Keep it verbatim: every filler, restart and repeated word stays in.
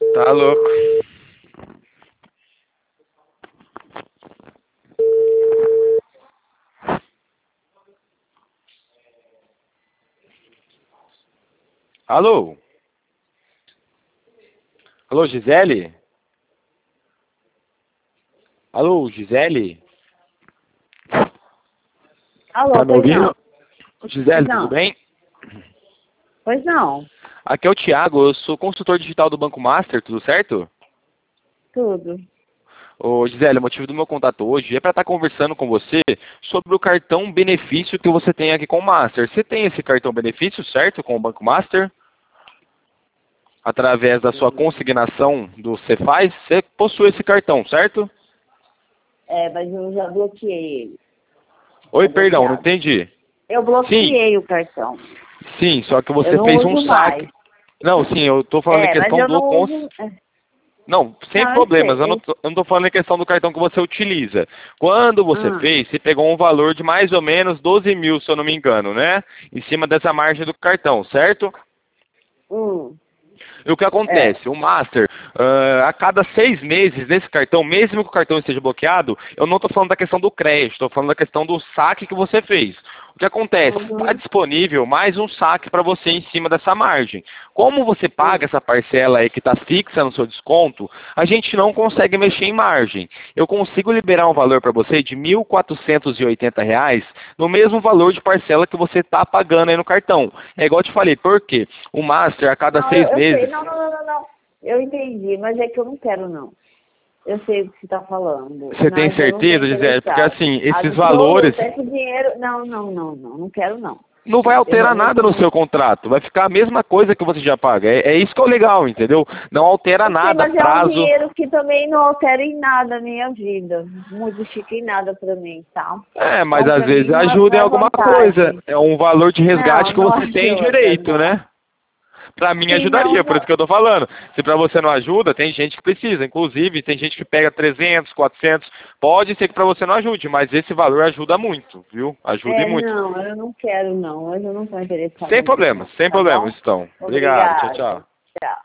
Tá louco. Alô? Alô, Gisele? Alô, Gisele? Alô, Tá me pois não. ouvindo? Pois Gisele, tudo não. bem? Pois não. Aqui é o Thiago, eu sou consultor digital do Banco Master, tudo certo? Tudo. Ô, Gisele, o motivo do meu contato hoje é para estar conversando com você sobre o cartão benefício que você tem aqui com o Master. Você tem esse cartão benefício, certo, com o Banco Master? Através da sua consignação do Cefaz, você possui esse cartão, certo? É, mas eu já bloqueei ele. Oi, Tá perdão, não bloqueado. entendi. Eu Sim, bloqueei o cartão. sim, só que Eu você não fez um uso mais. saque. Não, sim, eu estou falando em É, mas questão eu do não cons... uso. é, Não, sem Não, eu problemas, eu não sei. estou falando em questão do cartão que você utiliza. Quando você Ah, fez, você pegou um valor de mais ou menos doze mil, se eu não me engano, né? Em cima dessa margem do cartão, certo? hum, E o que é. acontece? O Master, ah, a cada seis meses, nesse cartão, mesmo que o cartão esteja bloqueado, eu não estou falando da questão do crédito, estou falando da questão do saque que você fez. O que acontece? Está Uhum, disponível mais um saque para você em cima dessa margem. Como você paga hum. essa parcela aí que está fixa no seu desconto, a gente não consegue mexer em margem. Eu consigo liberar um valor para você de mil quatrocentos e oitenta reais no mesmo valor de parcela que você está pagando aí no cartão. É igual eu te falei, por quê? O Master, a cada Não, eu, seis eu sei. meses, Não, não, não, não, não. Eu entendi, mas é que eu não quero, não. Eu sei o que você está falando, você tem mas eu não estou certeza, Gisele? Porque interessada. assim, esses valores Absoluta, esse dinheiro. Não, não, não, não. Não quero, não. não vai Eu alterar realmente nada no não. seu contrato. Vai ficar a mesma coisa que você já paga. É, é isso que é o legal, entendeu? Não altera Eu sei, nada, mas é um prazo. dinheiro que também não altera em nada a minha vida. Não modifica em nada para mim, tá? É, mas Então, às para vezes mim, não é, ajuda não em é alguma coisa. vantagem. É um valor de resgate Não, que não você tem ajuda, direito, não. né? Pra mim Sim, não, ajudaria, por não. isso que eu tô falando. Se pra você não ajuda, tem gente que precisa. Inclusive, tem gente que pega trezentos, quatrocentos. Pode ser que pra você não ajude, mas esse valor ajuda muito, viu? Ajuda e É, muito. não, eu não quero, não. Hoje eu não estou interessada Sem nisso, problemas, não. sem Tá bom? problemas, então. Obrigado, tchau, Obrigada. tchau. Tchau.